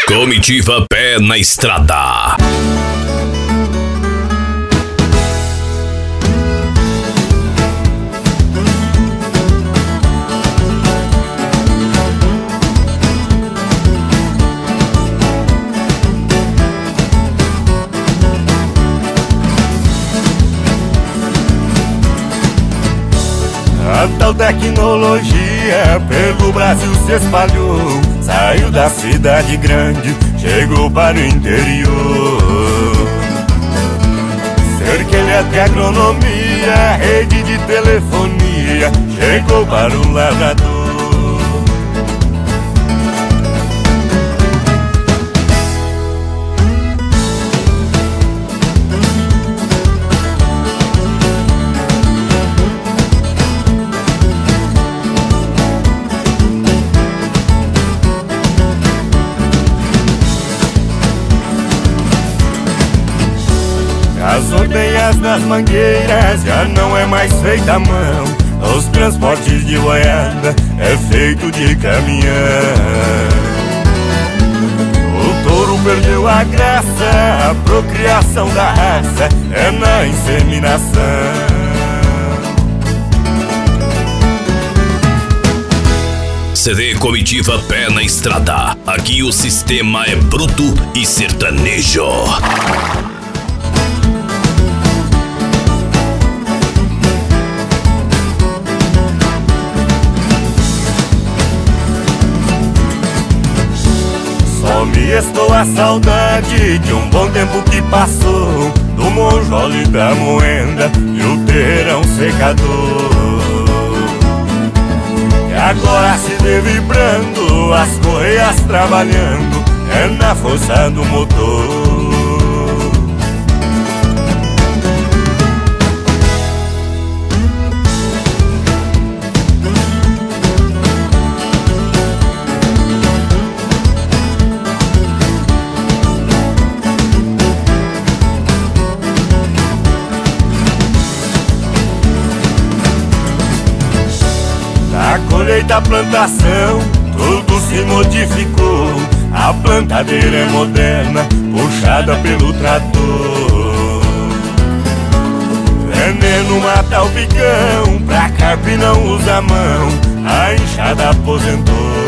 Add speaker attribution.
Speaker 1: Comitiva Pé na Estrada.
Speaker 2: A tal tecnologia pelo Brasil se espalhou, saiu da cidade grande, chegou para o interior. Cerquilha de agronomia, rede de telefonia, chegou para o lavrador. As ordenhas das mangueiras já não é mais feita à mão, os transportes de boiada é feito de caminhão. O touro perdeu a graça, a procriação da raça é na inseminação.
Speaker 1: CD Comitiva Pé na Estrada. Aqui o sistema é bruto e sertanejo.
Speaker 2: Me estou a saudade de um bom tempo que passou, do monjol e da moenda e o terrão secador. E agora se vê vibrando, as correias trabalhando, é na força do motor. A colheita, a plantação, tudo se modificou. A plantadeira é moderna, puxada pelo trator. Veneno mata o picão, pra carpe não usa mão, a enxada aposentou.